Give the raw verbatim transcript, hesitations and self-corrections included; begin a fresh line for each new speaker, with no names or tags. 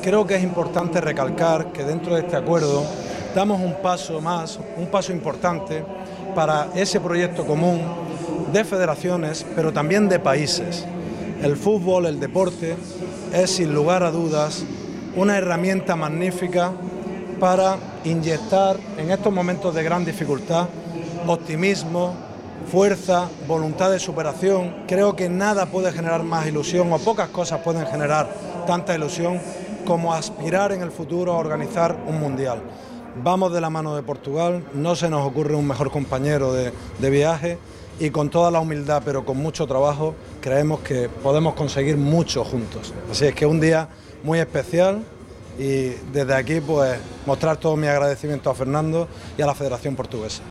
creo que es importante recalcar que dentro de este acuerdo damos un paso más, un paso importante para ese proyecto común de federaciones, pero también de países. El fútbol, el deporte, es sin lugar a dudas una herramienta magnífica para inyectar en estos momentos de gran dificultad optimismo, fuerza, voluntad de superación. Creo que nada puede generar más ilusión, o pocas cosas pueden generar tanta ilusión como aspirar en el futuro a organizar un mundial. Vamos de la mano de Portugal, no se nos ocurre un mejor compañero de, de viaje, y con toda la humildad pero con mucho trabajo creemos que podemos conseguir mucho juntos. Así es que un día muy especial, y desde aquí pues mostrar todo mi agradecimiento a Fernando y a la Federación Portuguesa.